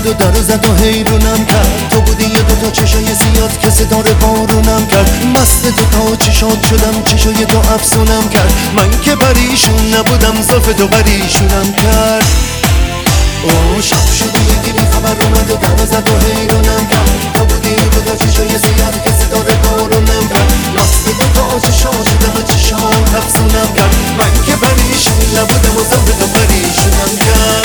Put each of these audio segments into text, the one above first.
اومد و در زد و حیرونم کرد. تو بودی یه دوتا چشای زیاد که صدار بارونم کرد. مست دوتا چشات شدم، چشای تو افسونم کرد. من که پریشون نبودم، زلف تو پریشونم کرد. اوه شب شد و یکی بی خبر اومد و در زد و حیرونم کرد. تو بودی یه دوتا چشای زیاد که صدار بارونم کرد. مست دوتا چشات شدم و چشات افسونم کرد. من که پریشون نبودم و زلف تو پریشونم کرد.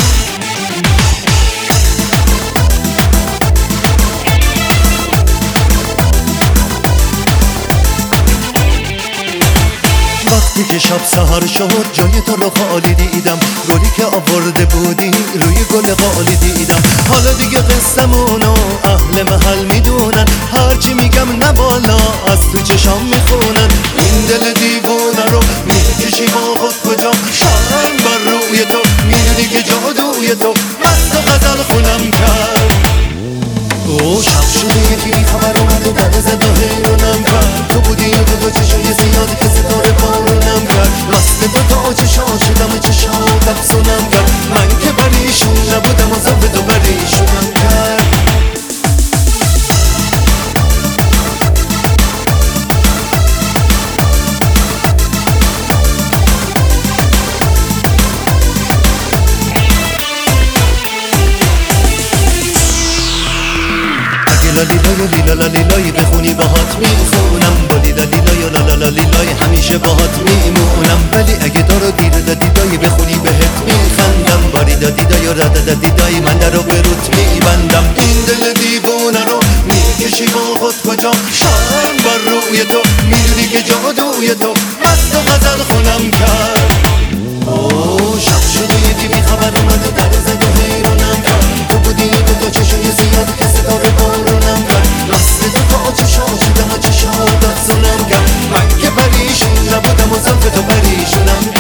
وقتی که شب سحر شد جای تو رو خالی دیدم. گلی که آورده بودی روی گل خالی دیدم. حالا دیگه قصه‌مونو اهل محل میدونن. هرچی میگم نه والا از تو چشام میخونن. این دل دیوونه رو میکشی با خود کجا؟ شرم بر روی تو، میدونی که جادوی تو مست و غزل خونم کرد. اوه شب شده یکی بی خبر اومد و در زد و حیرونم کرد. تو بودی یه دوتا چشای زیاد که ستاره بارونم کرد. مست دوتا چشات شدم و چشات افسونم کرد. من که پریشون نبودم و زلف تو پریشونم کرد. لالیلا لیلای بخونی باهات میخونم. با لیلا لیلای لالا لیلای همیشه باهات میمونم. ولی اگه دارو دیده دادیدای بخونی بهت میخندم. باری دادیدای و ردا دادیدای من درو به روت میبندم. این دل دیوونه رو میکشی با خود کجا؟ شرم بر روی تو، میدونی که جادوی تو مست و غزل خونم کرد. اوه شب شده یکی بی خبر اومد و در زد و حیرونم کرد. تو بودی یه دوتا چشای زیاد که ستاره بارونم کرد. مست دوتا چشات شدم و چشات افسونم کرد. من که پریشون نبودم و زلف تو پریشونم